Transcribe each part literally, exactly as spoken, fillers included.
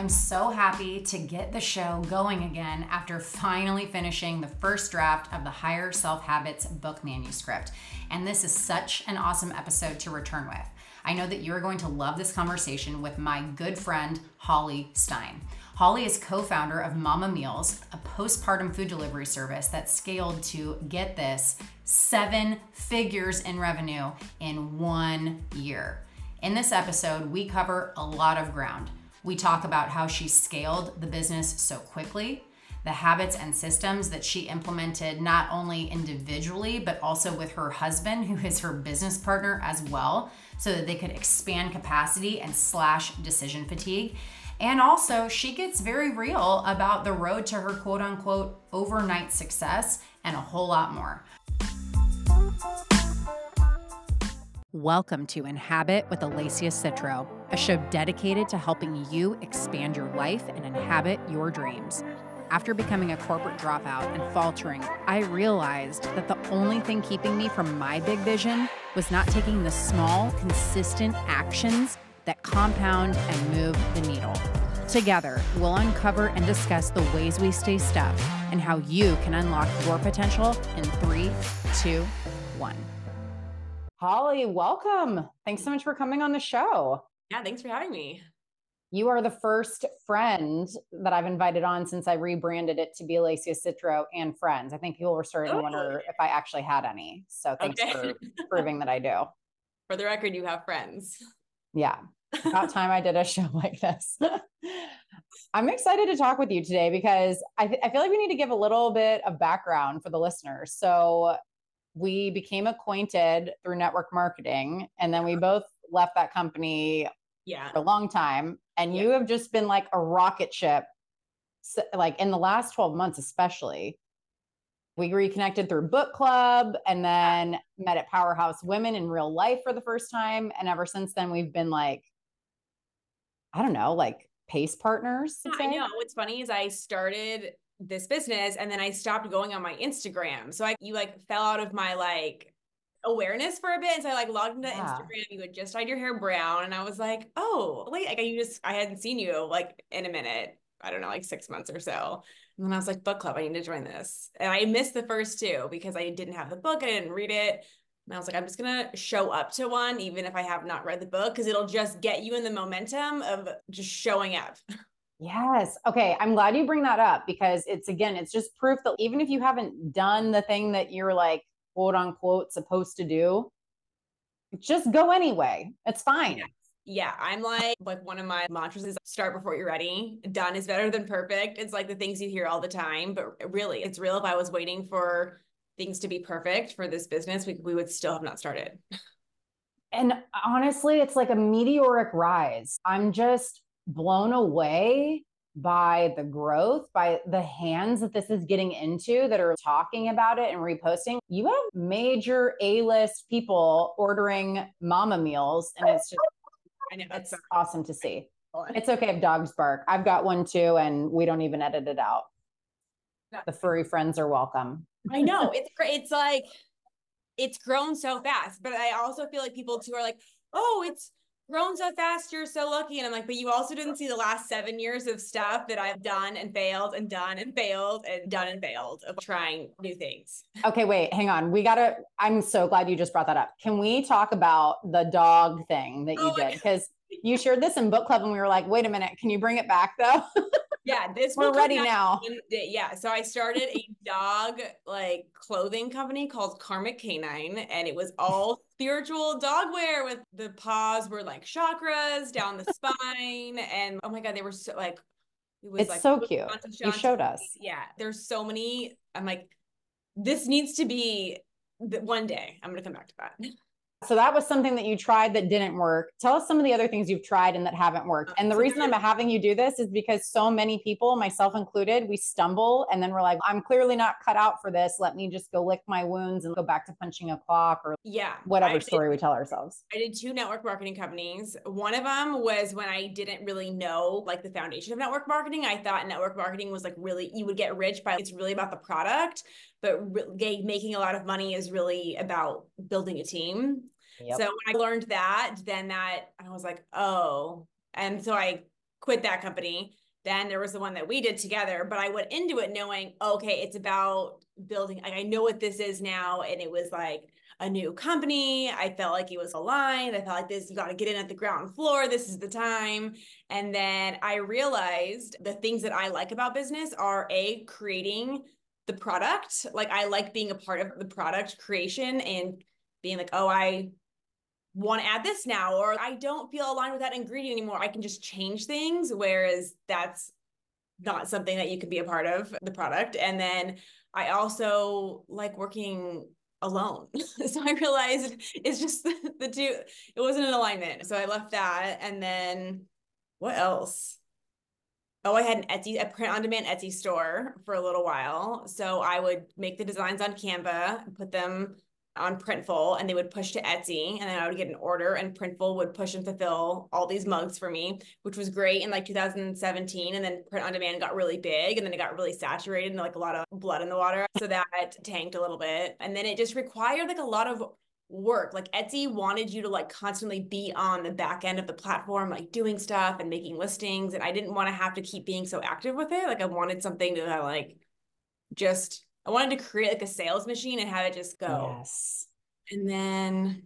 am so happy to get the show going again after finally finishing the first draft of the Higher Self Habits book manuscript. And this is such an awesome episode to return with. I know that you're going to love this conversation with my good friend, Holly Stein. Holly is co-founder of Mama Meals, a postpartum food delivery service that scaled to, get this, seven figures in revenue in one year. In this episode, we cover a lot of ground. We talk about how she scaled the business so quickly, the habits and systems that she implemented not only individually, but also with her husband, who is her business partner as well, so that they could expand capacity and slash decision fatigue. And also, she gets very real about the road to her quote unquote overnight success and a whole lot more. Welcome to Inhabit with Alacia Citro, a show dedicated to helping you expand your life and inhabit your dreams. After becoming a corporate dropout and faltering, I realized that the only thing keeping me from my big vision was not taking the small, consistent actions that compound and move the needle. Together, we'll uncover and discuss the ways we stay stuck and how you can unlock your potential in three, two, one. Holly, welcome. Thanks so much for coming on the show. Yeah, thanks for having me. You are the first friend that I've invited on since I rebranded it to be Alacia Citro and Friends. I think people were starting to Oh. wonder if I actually had any. So thanks Okay. for proving that I do. For the record, you have friends. Yeah. About time I did a show like this. I'm excited to talk with you today because I, th- I feel like we need to give a little bit of background for the listeners. So we became acquainted through network marketing, and then we both left that company Yeah. for a long time. And Yeah. you have just been like a rocket ship, so, like in the last twelve months, especially. We reconnected through book club and then met at Powerhouse Women in real life for the first time. And ever since then, we've been like, I don't know, like pace partners. Yeah, I know. What's funny is I started this business and then I stopped going on my Instagram. So I, you like fell out of my like awareness for a bit. And so I like logged into Yeah. Instagram. You had just dyed your hair brown. And I was like, oh, wait, like you just, I hadn't seen you like in a minute. I don't know, like six months or so. And then I was like, book club, I need to join this. And I missed the first two because I didn't have the book. I didn't read it. And I was like, I'm just going to show up to one, even if I have not read the book, because it'll just get you in the momentum of just showing up. Yes. Okay. I'm glad you bring that up because it's, again, it's just proof that even if you haven't done the thing that you're like, quote unquote, supposed to do, just go anyway. It's fine. Yeah. Yeah, I'm like, like one of my mantras is start before you're ready. Done is better than perfect. It's like the things you hear all the time, but really it's real. If I was waiting for things to be perfect for this business, we, we would still have not started. And honestly, it's like a meteoric rise. I'm just blown away by the growth, by the hands that this is getting into that are talking about it and reposting. You have major A-list people ordering Mama Meals, and it's just, I know, it's sorry. awesome to see. It's okay if dogs bark. I've got one too, and we don't even edit it out. The furry friends are welcome. I know. It's great. It's like, it's grown so fast, but I also feel like people too are like, oh, it's grown so fast. You're so lucky. And I'm like, but you also didn't see the last seven years of stuff that I've done and failed and done and failed and done and failed of trying new things. Okay, wait, hang on. We gotta, I'm so glad you just brought that up. Can we talk about the dog thing that you Oh, did? Because you shared this in book club and we were like, wait a minute, can you bring it back though? Yeah, this We're ready now. Yeah, so I started a dog like clothing company called Karmic Canine, and it was all spiritual dog wear with the paws were like chakras down the spine, and oh my god, they were so like it was it's like so cute. You showed us. Yeah, there's so many. I'm like, this needs to be one day. I'm gonna come back to that. So that was something that you tried that didn't work. Tell us some of the other things you've tried and that haven't worked. And the so reason I'm having you do this is because so many people, myself included, we stumble and then we're like, I'm clearly not cut out for this. Let me just go lick my wounds and go back to punching a clock or yeah, whatever I story did, we tell ourselves. I did two network marketing companies. One of them was when I didn't really know like the foundation of network marketing. I thought network marketing was like really, you would get rich by, it's really about the product, but re- making a lot of money is really about building a team. Yep. So when I learned that, then that I was like, oh, and so I quit that company. Then there was the one that we did together, but I went into it knowing, okay, it's about building, like I know what this is now. And it was like a new company. I felt like it was aligned. I felt like this, you got to get in at the ground floor. This is the time. And then I realized the things that I like about business are A, creating the product. Like I like being a part of the product creation and being like, oh, I want to add this now, or I don't feel aligned with that ingredient anymore. I can just change things. Whereas that's not something that you can be a part of the product. And then I also like working alone. So I realized it's just the, the two, it wasn't an alignment. So I left that. And then what else? Oh, I had an Etsy, a print on demand Etsy store for a little while. So I would make the designs on Canva, put them on Printful, and they would push to Etsy, and then I would get an order, and Printful would push and fulfill all these mugs for me, which was great in like two thousand seventeen. And then print on demand got really big, and then it got really saturated and like a lot of blood in the water. So that tanked a little bit. And then it just required like a lot of work. Like Etsy wanted you to like constantly be on the back end of the platform, like doing stuff and making listings. And I didn't want to have to keep being so active with it. Like I wanted something to like just, I wanted to create like a sales machine and have it just go. Yes. And then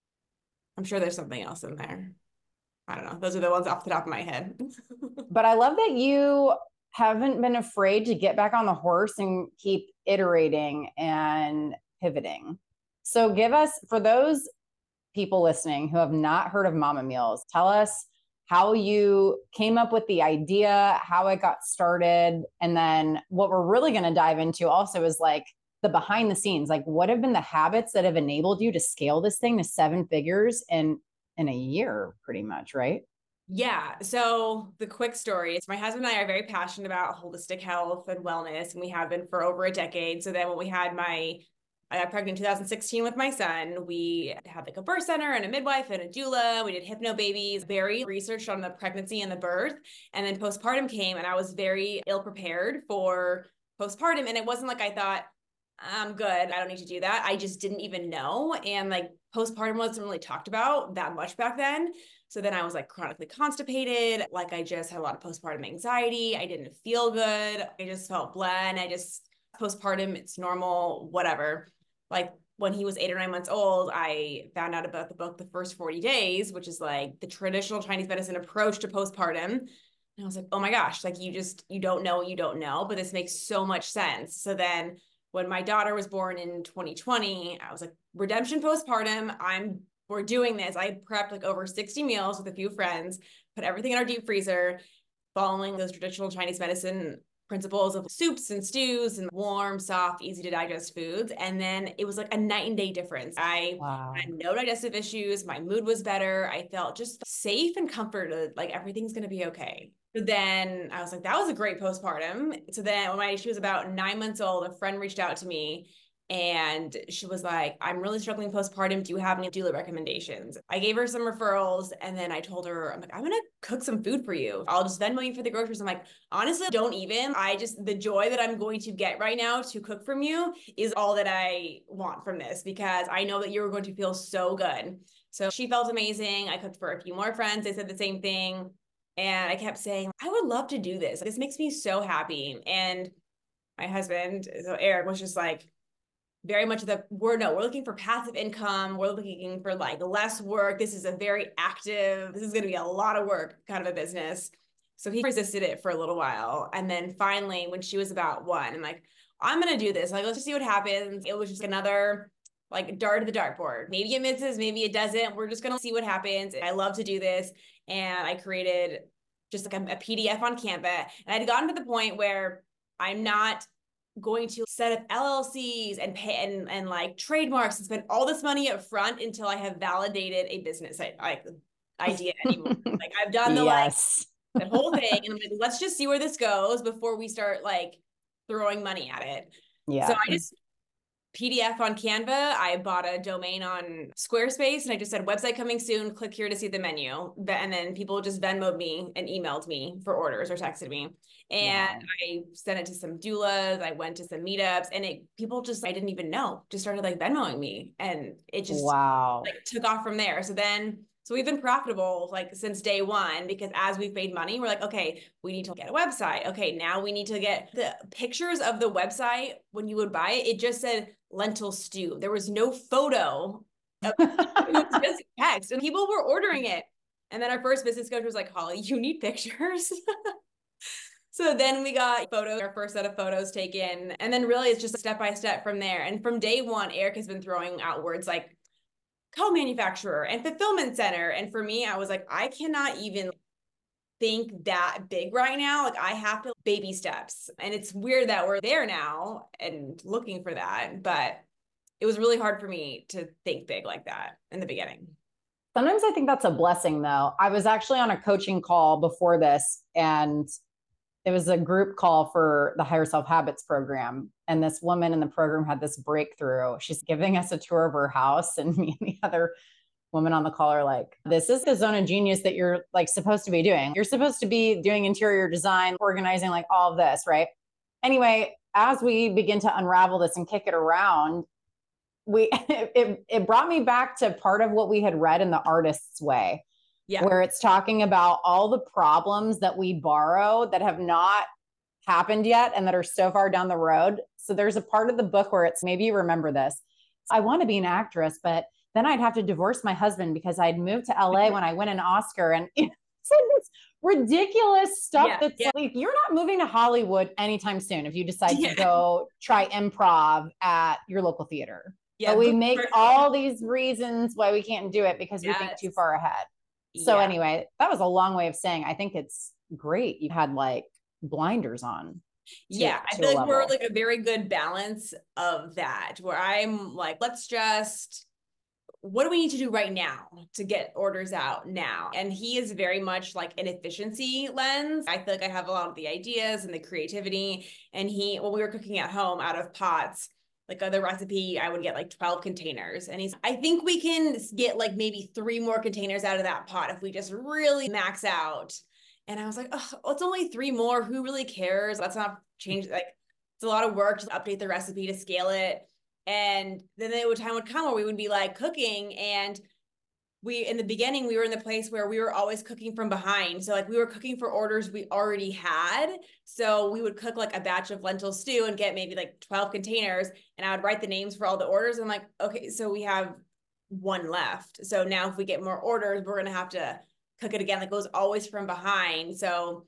I'm sure there's something else in there. I don't know. Those are the ones off the top of my head. But I love that you haven't been afraid to get back on the horse and keep iterating and pivoting. So give us, for those people listening who have not heard of Mama Meals, tell us how you came up with the idea, how it got started. And then what we're really going to dive into also is like the behind the scenes, like what have been the habits that have enabled you to scale this thing to seven figures in, in a year, pretty much, right? Yeah. So the quick story is my husband and I are very passionate about holistic health and wellness, and we have been for over a decade. So then when we had my I got pregnant in two thousand sixteen with my son. We had like a birth center and a midwife and a doula. We did hypno babies, very researched on the pregnancy and the birth. And then postpartum came, and I was very ill prepared for postpartum. And it wasn't like I thought, I'm good, I don't need to do that. I just didn't even know. And like postpartum wasn't really talked about that much back then. So then I was like chronically constipated. Like I just had a lot of postpartum anxiety. I didn't feel good. I just felt bled. I just, postpartum, it's normal, whatever. Like when he was eight or nine months old, I found out about the book, The First forty days, which is like the traditional Chinese medicine approach to postpartum. And I was like, oh my gosh, like you just, you don't know what you don't know, but this makes so much sense. So then when my daughter was born in twenty twenty, I was like, redemption postpartum, I'm, we're doing this. I prepped like over sixty meals with a few friends, put everything in our deep freezer, following those traditional Chinese medicine principles of soups and stews and warm, soft, easy to digest foods. And then it was like a night and day difference. I Wow. had no digestive issues. My mood was better. I felt just safe and comforted, like everything's going to be okay. So then I was like, that was a great postpartum. So then when my, she was about nine months old, a friend reached out to me and she was like, I'm really struggling postpartum. Do you have any doula recommendations? I gave her some referrals, and then I told her, I'm like, I'm going to cook some food for you. I'll just Venmo you for the groceries. I'm like, honestly, don't even. I just, the joy that I'm going to get right now to cook from you is all that I want from this, because I know that you're going to feel so good. So she felt amazing. I cooked for a few more friends. They said the same thing. And I kept saying, I would love to do this. This makes me so happy. And my husband, so Eric, was just like, very much the we're no, we're looking for passive income. We're looking for like less work. This is a very active, this is going to be a lot of work kind of a business. So he resisted it for a little while. And then finally, when she was about one, I'm like, I'm going to do this. Like, let's just see what happens. It was just another like dart at the dartboard. Maybe it misses, maybe it doesn't. We're just going to see what happens. I love to do this. And I created just like a, a P D F on Canva. And I'd gotten to the point where I'm not going to set up L L Cs and pay and, and like trademarks and spend all this money up front until I have validated a business like idea anymore. Like I've done the yes. like the whole thing, and I'm like, let's just see where this goes before we start like throwing money at it. Yeah. So I just P D F on Canva. I bought a domain on Squarespace, and I just said website coming soon. Click here to see the menu. And then people just Venmoed me and emailed me for orders or texted me. And wow. I sent it to some doulas. I went to some meetups, and it people just I didn't even know just started like Venmoing me, and it just wow like took off from there. So then, So we've been profitable like since day one, because as we've made money, we're like, okay, we need to get a website. Okay, now we need to get the pictures of the website. When you would buy it, it just said lentil stew. There was no photo. Of it was just text, and people were ordering it. And then our first business coach was like, Holly, you need pictures. So then we got photos, our first set of photos taken. And then really it's just step by step from there. And from day one, Eric has been throwing out words like co-manufacturer and fulfillment center. And for me, I was like, I cannot even think that big right now. Like I have to baby steps. And it's weird that we're there now and looking for that. But it was really hard for me to think big like that in the beginning. Sometimes I think that's a blessing though. I was actually on a coaching call before this, and it was a group call for the Higher Self Habits program. And this woman in the program had this breakthrough. She's giving us a tour of her house, and me and the other woman on the call are like, this is the zone of genius that you're like supposed to be doing. You're supposed to be doing interior design, organizing, like all of this, right? Anyway, as we begin to unravel this and kick it around, we it, it brought me back to part of what we had read in The Artist's Way. Yeah. Where it's talking about all the problems that we borrow that have not happened yet and that are so far down the road. So there's a part of the book where it's, maybe you remember this. I want to be an actress, but then I'd have to divorce my husband because I'd moved to L A when I win an Oscar. And it's like this ridiculous stuff yeah, that's yeah. like, you're not moving to Hollywood anytime soon if you decide yeah. to go try improv at your local theater. Yeah, but we make all these reasons why we can't do it because yes. we think too far ahead. So yeah. anyway, that was a long way of saying, I think it's great. You had like blinders on. To, yeah. I feel like level. We're like a very good balance of that, where I'm like, let's just, what do we need to do right now to get orders out now? And he is very much like an efficiency lens. I feel like I have a lot of the ideas and the creativity. And he, when we were cooking at home out of pots, like other recipe, I would get like twelve containers. And he's, I think we can get like maybe three more containers out of that pot if we just really max out. And I was like, oh, it's only three more. Who really cares? Let's not change. Like, it's a lot of work to update the recipe to scale it. And then the time would come where we would be like cooking, and we, in the beginning, we were in the place where we were always cooking from behind. So like we were cooking for orders we already had. So we would cook like a batch of lentil stew and get maybe like twelve containers, and I would write the names for all the orders. I'm like, okay, so we have one left. So now if we get more orders, we're going to have to cook it again. Like it was always from behind. So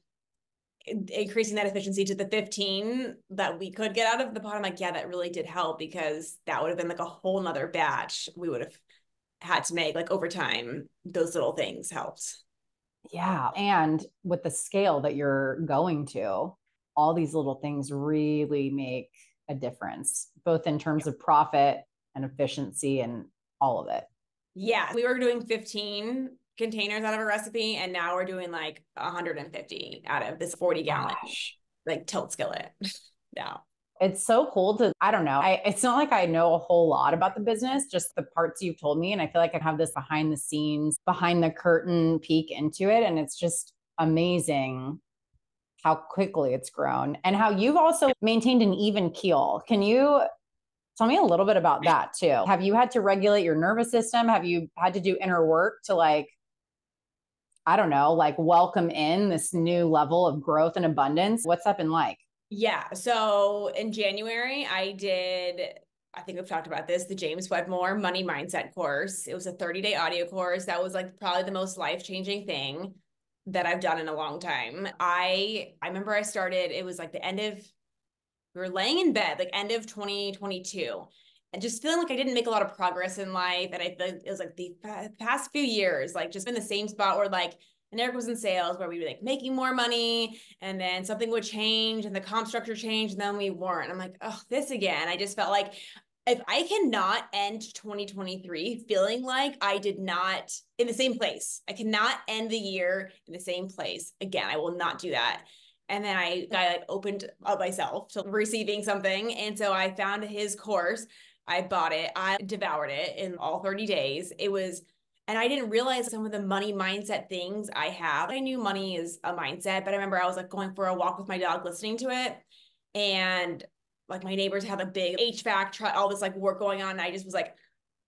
increasing that efficiency to the fifteen that we could get out of the pot, I'm like, yeah, that really did help, because that would have been like a whole nother batch we would have had to make. Like over time, those little things helped. Yeah. And with the scale that you're going to, all these little things really make a difference, both in terms of profit and efficiency and all of it. Yeah. We were doing fifteen containers out of a recipe, and now we're doing like one hundred fifty out of this forty gallon Gosh. like tilt skillet now. It's so cool to, I don't know. I, it's not like I know a whole lot about the business, just the parts you've told me. And I feel like I have this behind the scenes, behind the curtain peek into it. And it's just amazing how quickly it's grown and how you've also maintained an even keel. Can you tell me a little bit about that too? Have you had to regulate your nervous system? Have you had to do inner work to like, I don't know, like welcome in this new level of growth and abundance? What's that been like? Yeah. So in January, I did, I think we've talked about this, the James Wedmore Money Mindset course. It was a thirty day audio course. That was like probably the most life-changing thing that I've done in a long time. I, I remember I started, it was like the end of, we were laying in bed, like end of twenty twenty-two, and just feeling like I didn't make a lot of progress in life. And I feel it was like the past few years, like just in the same spot where like, and Eric was in sales where we were like making more money, and then something would change and the comp structure changed, and then we weren't. I'm like, oh, this again. I just felt like if I cannot end twenty twenty-three feeling like I did not in the same place, I cannot end the year in the same place again. I will not do that. And then I, I like opened up myself to receiving something. And so I found his course. I bought it. I devoured it in all thirty days. It was, and I didn't realize some of the money mindset things I have. I knew money is a mindset, but I remember I was like going for a walk with my dog, listening to it. And like my neighbors had a big H V A C truck, all this like work going on. And I just was like,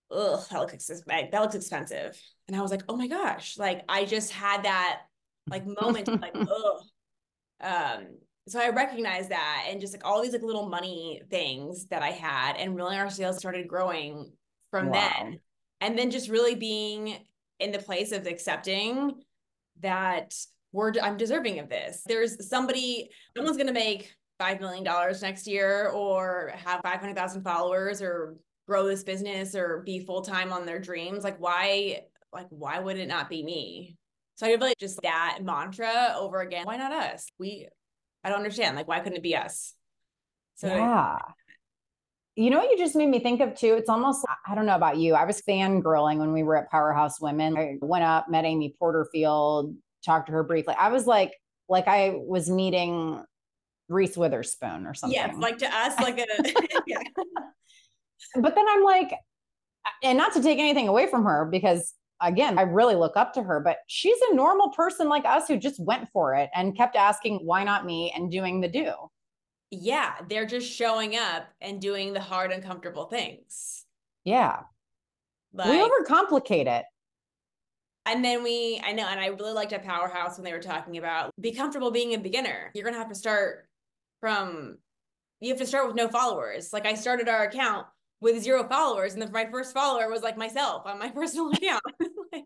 ugh, that looks expensive. That looks expensive. And I was like, oh my gosh, like I just had that like moment of like, ugh. Um, so I recognized that and just like all these like little money things that I had, and really our sales started growing from Wow. then. And then just really being in the place of accepting that we're I'm deserving of this. There's somebody, someone's gonna make five million dollars next year, or have five hundred thousand followers, or grow this business, or be full-time on their dreams. Like why, like why would it not be me? So I really just that mantra over again. Why not us? We, I don't understand. Like, why couldn't it be us? So yeah. You know what you just made me think of too? It's almost, I don't know about you. I was fangirling when we were at Powerhouse Women. I went up, met Amy Porterfield, talked to her briefly. I was like, like I was meeting Reese Witherspoon or something. yeah, like to us, like a, yeah. But then I'm like, and not to take anything away from her, because again, I really look up to her, but she's a normal person like us who just went for it and kept asking, why not me, and doing the do. Yeah, they're just showing up and doing the hard, uncomfortable things. Yeah. Like, we overcomplicate it. And then we, I know, and I really liked at Powerhouse when they were talking about be comfortable being a beginner. You're going to have to start from, you have to start with no followers. Like I started our account with zero followers, and then my first follower was like myself on my personal account. like,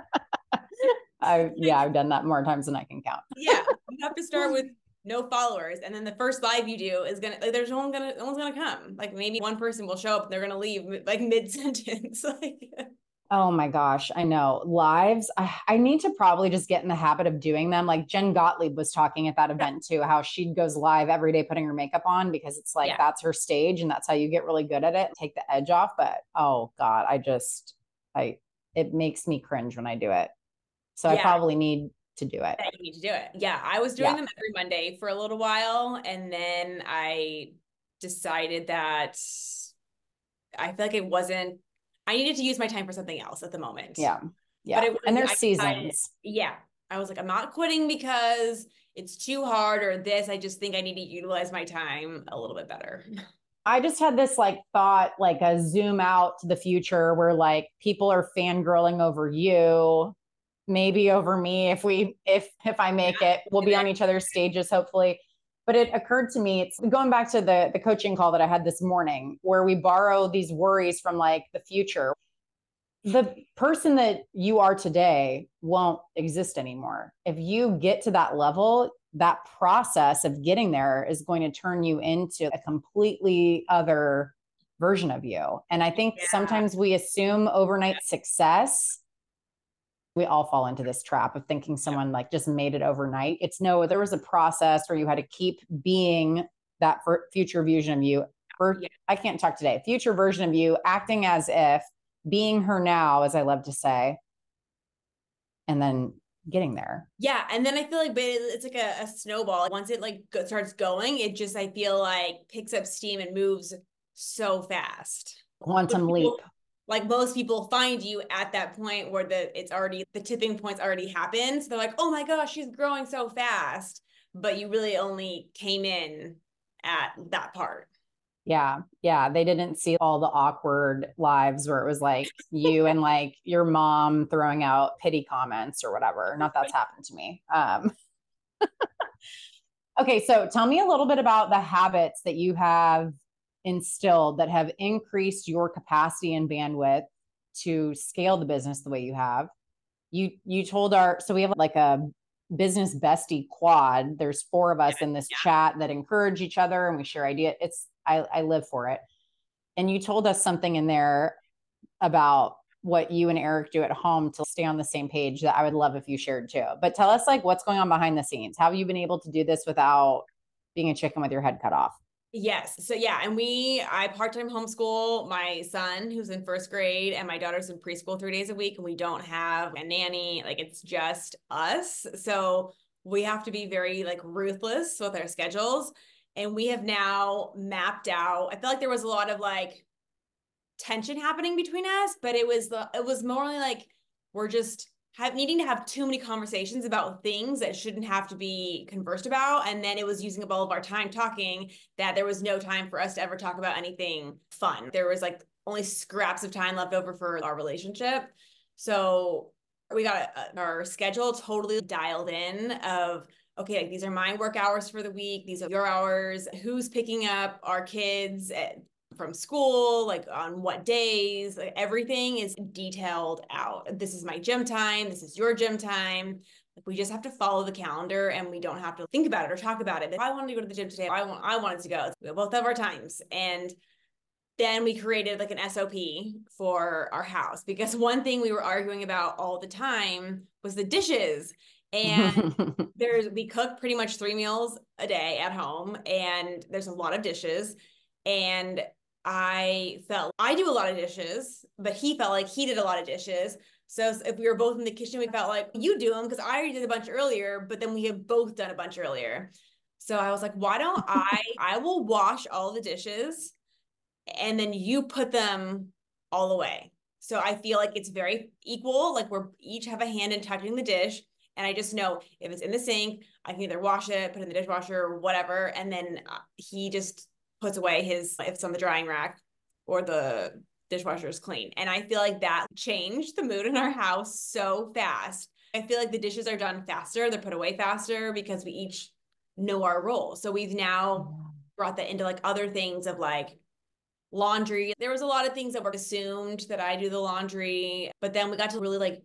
I, yeah, I've done that more times than I can count. Yeah, you have to start with no followers, and then the first live you do is gonna like, there's no one gonna no one's gonna come. Like maybe one person will show up and they're gonna leave like mid sentence. like Oh my gosh, I know. Lives, I, I need to probably just get in the habit of doing them. Like Jen Gottlieb was talking at that event too, how she goes live every day putting her makeup on, because it's like, yeah. that's her stage and that's how you get really good at it and take the edge off. But oh God, I just, I, it makes me cringe when I do it. So yeah. I probably need to do it. Yeah, you need to do it. Yeah. I was doing yeah. them every Monday for a little while. And then I decided that I feel like it wasn't, I needed to use my time for something else at the moment. Yeah. Yeah. But it was, and there's I seasons. Decided, yeah. I was like, I'm not quitting because it's too hard or this. I just think I need to utilize my time a little bit better. I just had this like thought, like a zoom out to the future where like people are fangirling over you, maybe over me. If we, if, if I make yeah. it, we'll be on each other's stages, hopefully. But it occurred to me, it's going back to the, the coaching call that I had this morning, where we borrow these worries from like the future. The person that you are today won't exist anymore. If you get to that level, that process of getting there is going to turn you into a completely other version of you. And I think yeah. sometimes we assume overnight yeah. success. We all fall into this trap of thinking someone like just made it overnight. It's no, there was a process where you had to keep being that future version of you. Or, yeah. I can't talk today. Future version of you, acting as if, being her now, as I love to say, and then getting there. Yeah. And then I feel like it's like a, a snowball. Once it like starts going, it just, I feel like picks up steam and moves so fast. Quantum people, leap. Like most people find you at that point where the it's already, the tipping point's already happened. So they're like, oh my gosh, she's growing so fast. But you really only came in at that part. Yeah. Yeah. They didn't see all the awkward lives where it was like you and like your mom throwing out pity comments or whatever. Not that's happened to me. Um, okay. So tell me a little bit about the habits that you have instilled that have increased your capacity and bandwidth to scale the business the way you have. You, you told our, so we have like a business bestie quad. There's four of us yeah, in this yeah. chat that encourage each other and we share ideas. It's, I, I live for it. And you told us something in there about what you and Eric do at home to stay on the same page that I would love if you shared too. But tell us like what's going on behind the scenes. How have you been able to do this without being a chicken with your head cut off? Yes. So yeah. And we, I part-time homeschool my son who's in first grade and my daughter's in preschool three days a week. And we don't have a nanny. Like it's just us. So we have to be very like ruthless with our schedules. And we have now mapped out, I feel like there was a lot of like tension happening between us, but it was the, it was more like, we're just have, needing to have too many conversations about things that shouldn't have to be conversed about. And then it was using up all of our time talking that there was no time for us to ever talk about anything fun. There was like only scraps of time left over for our relationship. So we got our schedule totally dialed in of, okay, like these are my work hours for the week. These are your hours. Who's picking up our kids at, from school, like on what days, like everything is detailed out. This is my gym time. This is your gym time. Like we just have to follow the calendar and we don't have to think about it or talk about it. If I wanted to go to the gym today, I want, I wanted to go. We both have our times. And then we created like an S O P for our house, because one thing we were arguing about all the time was the dishes. And there's, we cook pretty much three meals a day at home, and there's a lot of dishes. And I felt I do a lot of dishes, but he felt like he did a lot of dishes. So if we were both in the kitchen, we felt like you do them because I already did a bunch earlier, but then we have both done a bunch earlier. So I was like, why don't I, I will wash all the dishes and then you put them all away. So I feel like it's very equal. Like we're each have a hand in touching the dish. And I just know if it's in the sink, I can either wash it, put it in the dishwasher or whatever. And then he just puts away his, if it's on the drying rack or the dishwasher is clean. And I feel like that changed the mood in our house so fast. I feel like the dishes are done faster. They're put away faster because we each know our role. So we've now brought that into like other things of like laundry. There was a lot of things that were assumed that I do the laundry, but then we got to really like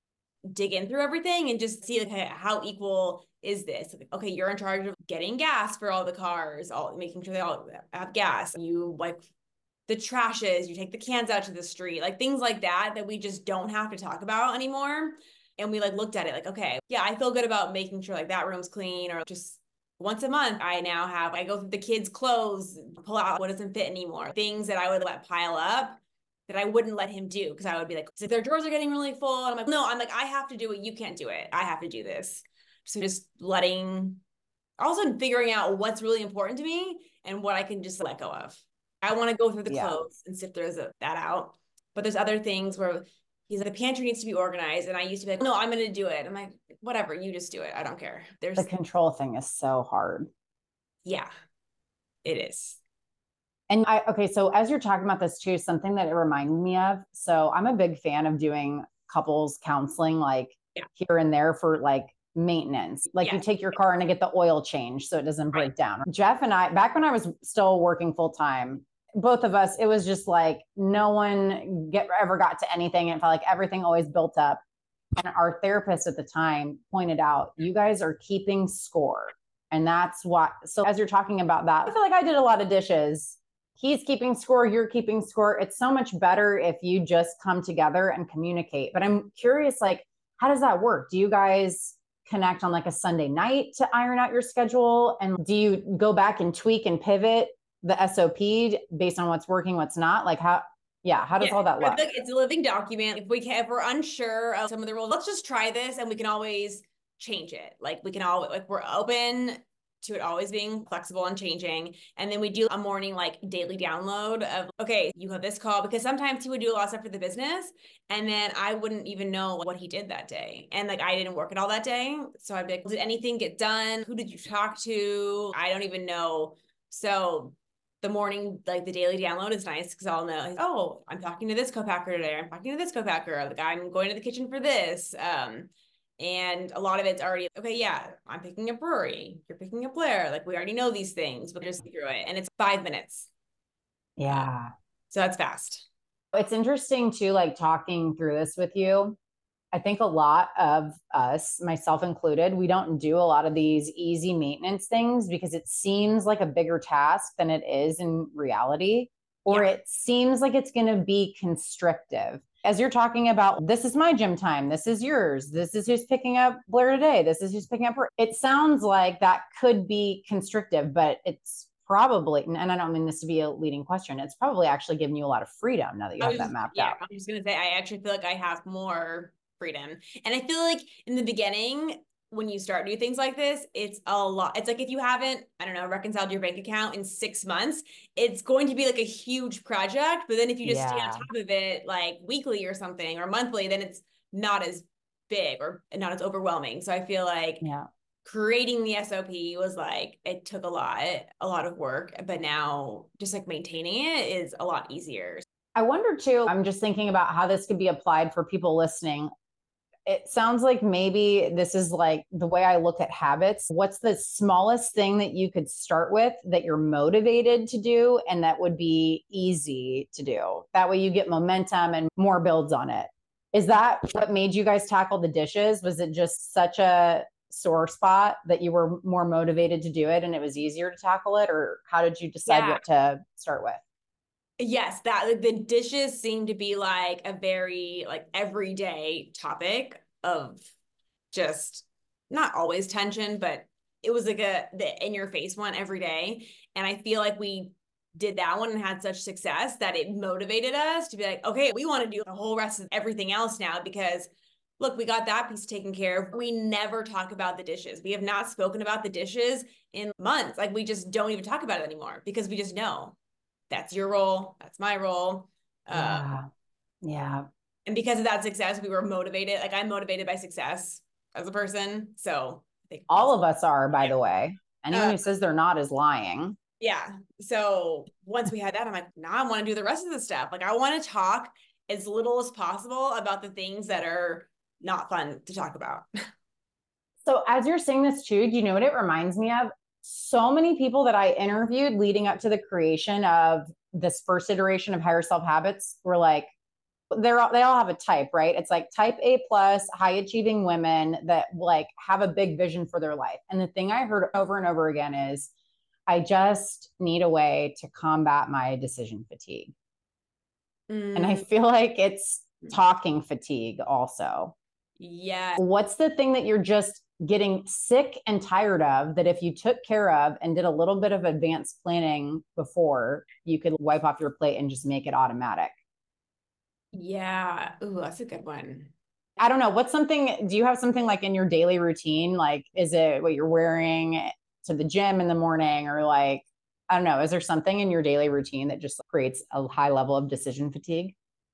dig in through everything and just see like how equal is this? Okay, you're in charge of getting gas for all the cars, all making sure they all have gas. You like the trashes, you take the cans out to the street, like things like that, that we just don't have to talk about anymore. And we like looked at it like, okay, yeah, I feel good about making sure like that room's clean, or just once a month, I now have, I go through the kids' clothes, pull out what doesn't fit anymore, things that I would let pile up that I wouldn't let him do, because I would be like, so their drawers are getting really full. And I'm like, no, I'm like, I have to do it. You can't do it. I have to do this. So just letting, also figuring out what's really important to me and what I can just let go of. I want to go through the yeah. clothes and sift those, that out. But there's other things where he's like, the pantry needs to be organized. And I used to be like, no, I'm going to do it. I'm like, whatever, you just do it. I don't care. There's the control thing is so hard. Yeah, it is. And I, okay, so as you're talking about this too, something that it reminded me of. So I'm a big fan of doing couples counseling, like yeah. here and there for like maintenance. Like yeah. you take your car and I get the oil change so it doesn't break right. down. Jeff and I, back when I was still working full time, both of us, it was just like no one get ever got to anything. It felt like everything always built up. And our therapist at the time pointed out, you guys are keeping score. And that's what, so as you're talking about that, I feel like I did a lot of dishes. He's keeping score, you're keeping score. It's so much better if you just come together and communicate. But I'm curious, like, how does that work? Do you guys connect on like a Sunday night to iron out your schedule? And do you go back and tweak and pivot the S O P based on what's working, what's not? Like how, yeah, how does yeah, all that look? It's a living document. If we can, if we're unsure of some of the rules, let's just try this and we can always change it. Like we can all, like we're open to it always being flexible and changing. And then we do a morning, like daily download of, okay, you have this call, because sometimes he would do a lot of stuff for the business. And then I wouldn't even know what he did that day. And like, I didn't work it all that day. So I'd be like, did anything get done? Who did you talk to? I don't even know. So the morning, like the daily download is nice because I'll know, oh, I'm talking to this co-packer today. I'm talking to this co-packer. Like I'm going to the kitchen for this. Um, And a lot of it's already, okay, yeah, I'm picking up Rory. You're picking up Blair. Like we already know these things, but just through it. And it's five minutes. Yeah. Um, so that's fast. It's interesting too, like talking through this with you. I think a lot of us, myself included, we don't do a lot of these easy maintenance things because it seems like a bigger task than it is in reality, or yeah. it seems like it's going to be constrictive. As you're talking about, this is my gym time, this is yours, this is who's picking up Blair today, this is who's picking up her. It sounds like that could be constrictive, but it's probably, and I don't mean this to be a leading question, it's probably actually giving you a lot of freedom now that you have that mapped yeah, out. I'm just going to say, I actually feel like I have more freedom. And I feel like in the beginning, when you start doing things like this, it's a lot. It's like if you haven't, I don't know, reconciled your bank account in six months, it's going to be like a huge project. But then if you just yeah. stay on top of it like weekly or something or monthly, then it's not as big or not as overwhelming. So I feel like yeah. creating the S O P was like, it took a lot, a lot of work, but now just like maintaining it is a lot easier. I wonder too, I'm just thinking about how this could be applied for people listening. It sounds like maybe this is like the way I look at habits. What's the smallest thing that you could start with that you're motivated to do and that would be easy to do? That way you get momentum and more builds on it. Is that what made you guys tackle the dishes? Was it just such a sore spot that you were more motivated to do it and it was easier to tackle it? Or how did you decide Yeah. what to start with? Yes, that the dishes seem to be like a very like everyday topic of just not always tension, but it was like a the in your face one every day. And I feel like we did that one and had such success that it motivated us to be like, okay, we want to do the whole rest of everything else now because look, we got that piece taken care of. We never talk about the dishes. We have not spoken about the dishes in months. Like we just don't even talk about it anymore because we just know. That's your role. That's my role. Yeah. Um, yeah. and because of that success, we were motivated. Like I'm motivated by success as a person. So I think all of us are, by yeah. the way. Anyone Uh, who says they're not is lying. Yeah. So once we had that, I'm like, now I want to do the rest of the stuff. Like I want to talk as little as possible about the things that are not fun to talk about. So as you're saying this too, do you know what it reminds me of? So many people that I interviewed leading up to the creation of this first iteration of Higher Self Habits were like, they're all, they all have a type, right? It's like type A plus, high achieving women that like have a big vision for their life. And the thing I heard over and over again is, I just need a way to combat my decision fatigue. Mm. And I feel like it's talking fatigue also. Yeah. What's the thing that you're just getting sick and tired of that if you took care of and did a little bit of advanced planning before, you could wipe off your plate and just make it automatic? Yeah. Ooh, that's a good one. I don't know. What's something, do you have something like in your daily routine? Like, is it what you're wearing to the gym in the morning or like, I don't know, is there something in your daily routine that just creates a high level of decision fatigue?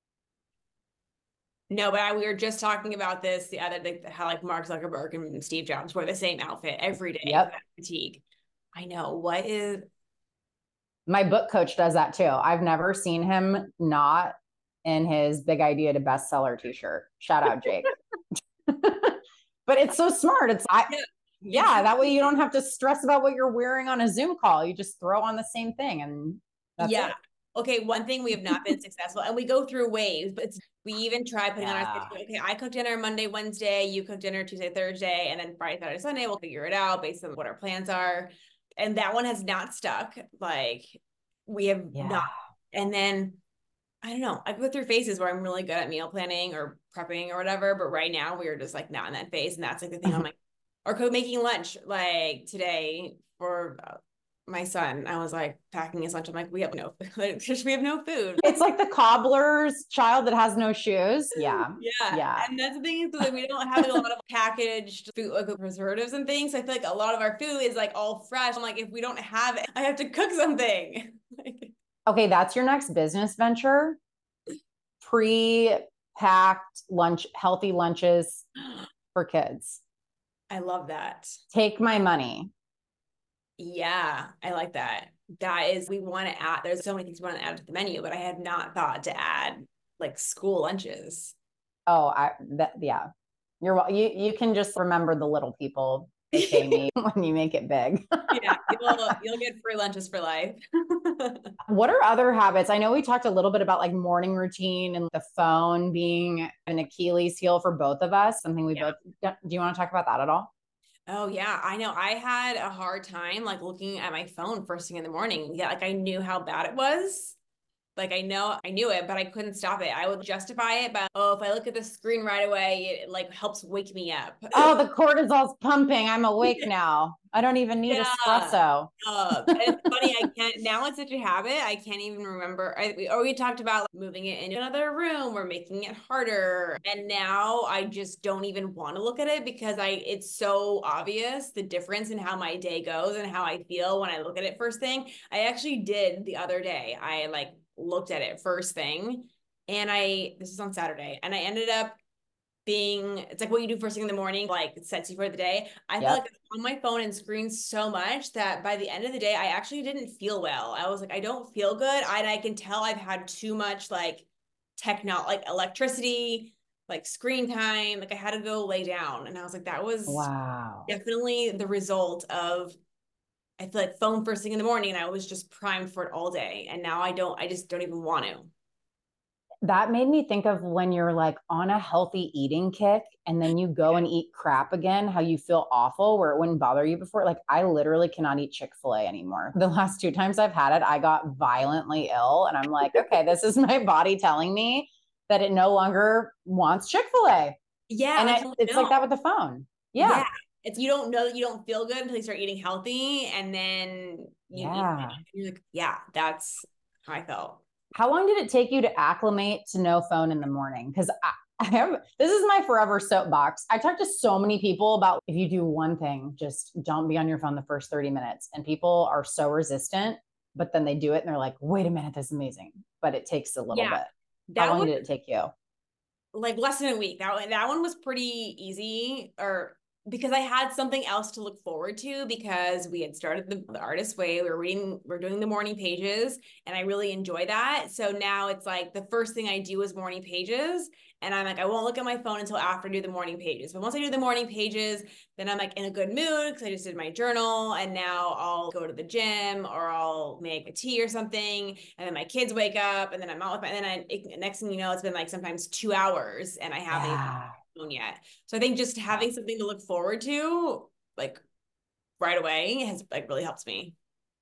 No, but I, we were just talking about this the other day, how like Mark Zuckerberg and Steve Jobs wear the same outfit every day. Yep. Fatigue. I know. What is... My book coach does that too. I've never seen him not in his Big Idea to Bestseller t-shirt. Shout out, Jake. But it's so smart. It's I yeah. yeah, that way you don't have to stress about what you're wearing on a Zoom call. You just throw on the same thing and that's yeah. it. Okay, one thing we have not been successful, and we go through waves, but it's, we even try putting yeah. on our schedule. Okay, I cook dinner Monday, Wednesday, you cook dinner Tuesday, Thursday, and then Friday, Saturday, Sunday, we'll figure it out based on what our plans are. And that one has not stuck. Like we have yeah. not. And then I don't know. I go through phases where I'm really good at meal planning or prepping or whatever, but right now we are just like not in that phase, and that's like the thing. I'm like, or co making lunch like today for uh, my son. I was like packing his lunch. I'm like, we have no food. we have no food. It's like the cobbler's child that has no shoes. Yeah. Yeah. Yeah. And that's the thing is that we don't have like, a lot of packaged food, like preservatives and things. So I feel like a lot of our food is like all fresh. I'm like, if we don't have it, I have to cook something. Okay, that's your next business venture. Pre-packed lunch, healthy lunches for kids. I love that. Take my money. Yeah, I like that. That is, we want to add, there's so many things we want to add to the menu, but I have not thought to add like school lunches. Oh, I, that, yeah. You're well, you, you can just remember the little people they pay me when you make it big. Yeah, you'll, you'll get free lunches for life. What are other habits? I know we talked a little bit about like morning routine and the phone being an Achilles heel for both of us, something we yeah. both, do you want to talk about that at all? Oh yeah, I know. I had a hard time like looking at my phone first thing in the morning. Yeah, like I knew how bad it was. Like I know I knew it, but I couldn't stop it. I would justify it by, oh, if I look at the screen right away, it like helps wake me up. Oh, the cortisol's pumping. I'm awake now. I don't even need yeah. espresso. Uh, it's funny. I can't, now it's such a habit. I can't even remember. I, we, or we talked about like, moving it into another room or making it harder. And now I just don't even want to look at it because I, it's so obvious the difference in how my day goes and how I feel when I look at it first thing. I actually did the other day. I like looked at it first thing and I, this is on Saturday, and I ended up being, it's like what you do first thing in the morning, like it sets you for the day. I Yep. felt like on my phone and screens so much that by the end of the day, I actually didn't feel well. I was like, I don't feel good. I, I can tell I've had too much like techno, like electricity, like screen time. Like I had to go lay down. And I was like, that was Wow. definitely the result of, I feel like phone first thing in the morning, and I was just primed for it all day. And now I don't, I just don't even want to. That made me think of when you're like on a healthy eating kick and then you go and eat crap again, how you feel awful where it wouldn't bother you before. Like I literally cannot eat Chick-fil-A anymore. The last two times I've had it, I got violently ill and I'm like, okay, this is my body telling me that it no longer wants Chick-fil-A. Yeah. And like, it, it's like that with the phone. Yeah. Yeah. It's, you don't know that you don't feel good until you start eating healthy. And then you Yeah. eat it, and you're like, yeah, that's how I felt. How long did it take you to acclimate to no phone in the morning? Because I, I have, this is my forever soapbox. I talk to so many people about if you do one thing, just don't be on your phone the first thirty minutes. And people are so resistant, but then they do it and they're like, wait a minute, that's amazing. But it takes a little Yeah. bit. That How long one, did it take you? like less than a week. That one, that one was pretty easy, or because I had something else to look forward to, because we had started the, the Artist Way. We were reading, we're doing the morning pages, and I really enjoy that. So now it's like the first thing I do is morning pages. And I'm like, I won't look at my phone until after I do the morning pages. But once I do the morning pages, then I'm like in a good mood because I just did my journal. And now I'll go to the gym or I'll make a tea or something. And then my kids wake up and then I'm out with my, and then I, it, next thing you know, it's been like sometimes two hours and I haven't Yeah. even yet. So I think just having something to look forward to, like right away, has like really helps me.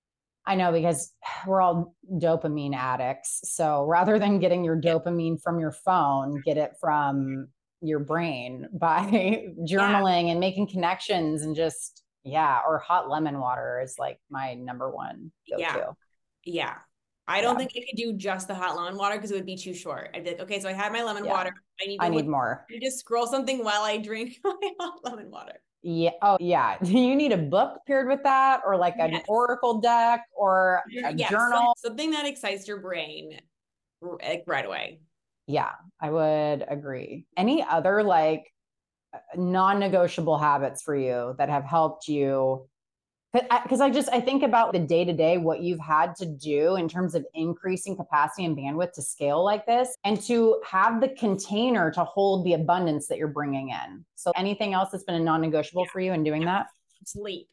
I know because we're all dopamine addicts. So rather than getting your dopamine from your phone, get it from your brain by journaling and making connections and just, yeah, or hot lemon water is like my number one go-to. Yeah. Yeah. I don't Yeah. think I could do just the hot lemon water because it would be too short. I'd be like, okay, so I had my lemon Yeah. water. I need to I need look, more. I need to scroll something while I drink my hot lemon water. Yeah. Oh, yeah. Do you need a book paired with that or like an Yes. oracle deck or a Yeah, journal? some- something that excites your brain like right away. Yeah, I would agree. Any other like non-negotiable habits for you that have helped you? Because I just I think about the day to day what you've had to do in terms of increasing capacity and bandwidth to scale like this, and to have the container to hold the abundance that you're bringing in. So anything else that's been a non-negotiable Yeah. for you in doing Yeah. that? Sleep.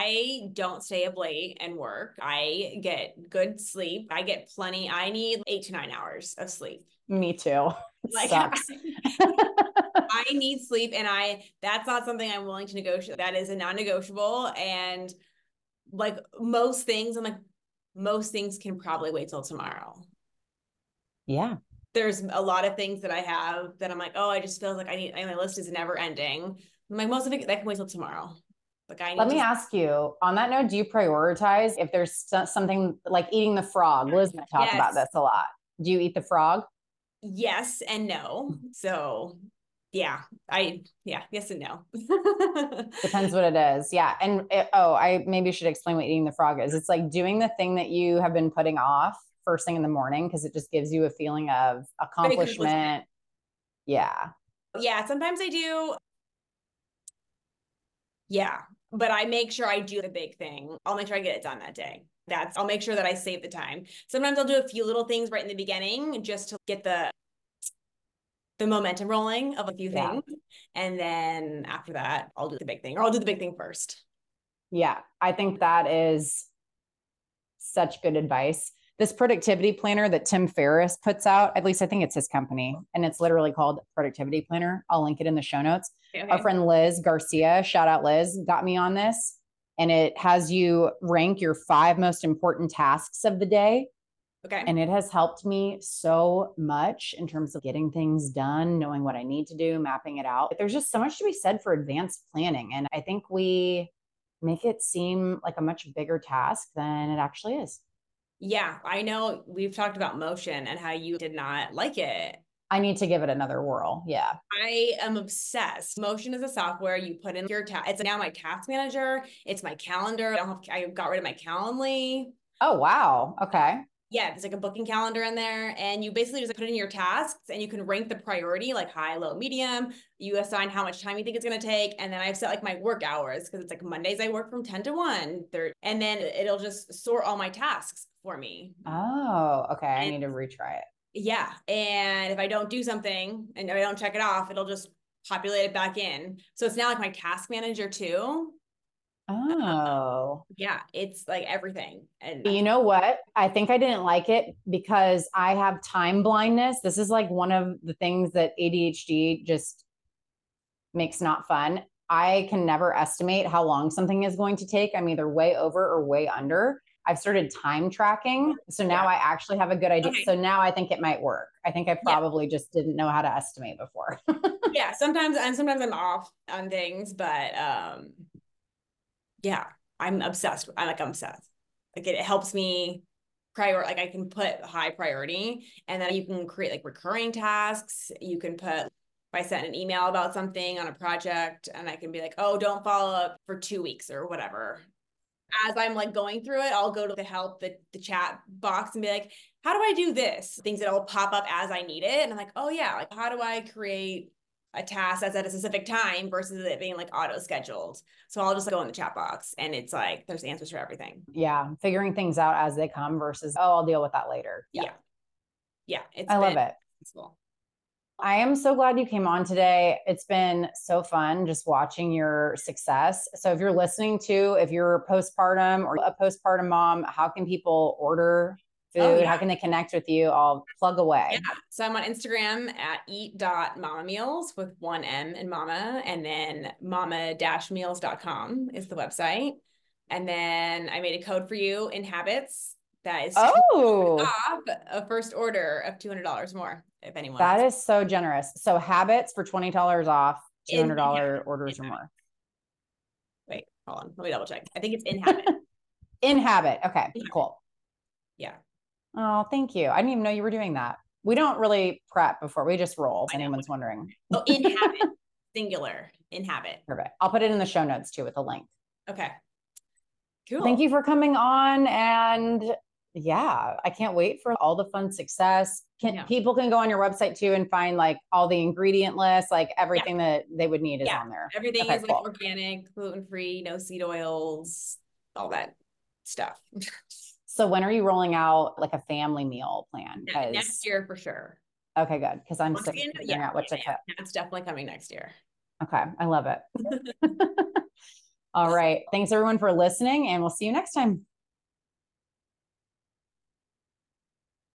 I don't stay up late and work. I get good sleep. I get plenty. I need eight to nine hours of sleep. Me too. It Like sucks. I need sleep, and I that's not something I'm willing to negotiate. That is a non-negotiable. And like most things, I'm like, most things can probably wait till tomorrow. Yeah. There's a lot of things that I have that I'm like, oh, I just feel like I need, my list is never ending. I'm like, most of it that can wait till tomorrow. Like I need Let me to- ask you on that note, do you prioritize if there's something like eating the frog? Liz and I talk Yes. about this a lot. Do you eat the frog? Yes and no. So yeah, I, yeah, yes and no. Depends what it is. Yeah. And it, oh, I maybe should explain what eating the frog is. It's like doing the thing that you have been putting off first thing in the morning because it just gives you a feeling of accomplishment. Yeah. Yeah, sometimes I do. Yeah, but I make sure I do the big thing. I'll make sure I get it done that day. That's, I'll make sure that I save the time. Sometimes I'll do a few little things right in the beginning just to get the the momentum rolling of a few Yeah. things. And then after that, I'll do the big thing, or I'll do the big thing first. Yeah. I think that is such good advice. This productivity planner that Tim Ferriss puts out, at least I think it's his company, and it's literally called Productivity Planner. I'll link it in the show notes. Okay. Our friend Liz Garcia, shout out Liz, got me on this. And it has you rank your five most important tasks of the day. Okay. And it has helped me so much in terms of getting things done, knowing what I need to do, mapping it out. There's just so much to be said for advanced planning. And I think we make it seem like a much bigger task than it actually is. Yeah, I know we've talked about Motion and how you did not like it. I need to give it another whirl. Yeah. I am obsessed. Motion is a software you put in your task. It's now my task manager. It's my calendar. I don't have, I got rid of my Calendly. Oh, wow. Okay. Yeah, there's like a booking calendar in there, and you basically just put in your tasks and you can rank the priority, like high, low, medium. You assign how much time you think it's going to take. And then I've set like my work hours, because it's like Mondays I work from ten to one, thirty, and then it'll just sort all my tasks for me. Oh, okay. I And need to retry it. yeah. And if I don't do something and if I don't check it off, it'll just populate it back in. So it's now like my task manager too. Oh, Yeah, it's like everything. And you know what? I think I didn't like it because I have time blindness. This is like one of the things that A D H D just makes not fun. I can never estimate how long something is going to take. I'm either way over or way under. I've started time tracking. So now Yeah. I actually have a good idea. Okay. So now I think it might work. I think I probably yeah. just didn't know how to estimate before. Yeah, sometimes and sometimes I'm off on things, but um yeah, I'm obsessed. I'm like I'm obsessed. Like it, it helps me prior like I can put high priority, and then you can create like recurring tasks. You can put, if I sent an email about something on a project, and I can be like, oh, don't follow up for two weeks or whatever. As I'm like going through it, I'll go to the help, the, the chat box, and be like, how do I do this? Things that'll pop up as I need it. And I'm like, oh yeah, like how do I create a task that's at a specific time versus it being like auto scheduled? So I'll just go in the chat box, and it's like there's answers for everything. Yeah, figuring things out as they come versus, oh, I'll deal with that later. Yeah, yeah, yeah, it's I love it. Useful. I am so glad you came on today. It's been so fun just watching your success. So if you're listening to, if you're postpartum or a postpartum mom, how can people order food? Oh, yeah. How can they connect with you? I'll plug away. Yeah. So I'm on Instagram at eat dot mama meals with one M in mama, and then mama dash meals dot com is the website. And then I made a code for you in Habits that is oh off a first order of two hundred dollars more. If anyone that wants. Is so generous. So Habits for twenty dollars off, two hundred dollars in, orders in or more. Wait, hold on. Let me double check. I think it's in Habit. In Habit. Okay, yeah. Cool. Yeah. Oh, thank you. I didn't even know you were doing that. We don't really prep before. We just roll, if anyone's wondering. Oh, in Habit. Singular. In Habit. Perfect. I'll put it in the show notes too with a link. Okay. Cool. Thank you for coming on. And yeah, I can't wait for all the fun success. Can, yeah. People can go on your website too and find like all the ingredient lists, like everything yeah. that they would need is yeah. on there. Everything okay, is cool. Like organic, gluten-free, no seed oils, all that stuff. So when are you rolling out like a family meal plan? Next year for sure. Okay, good. Because I'm still figuring yeah, out what yeah, to cut. Yeah. It's definitely coming next year. Okay, I love it. All right. Thanks everyone for listening, and we'll see you next time.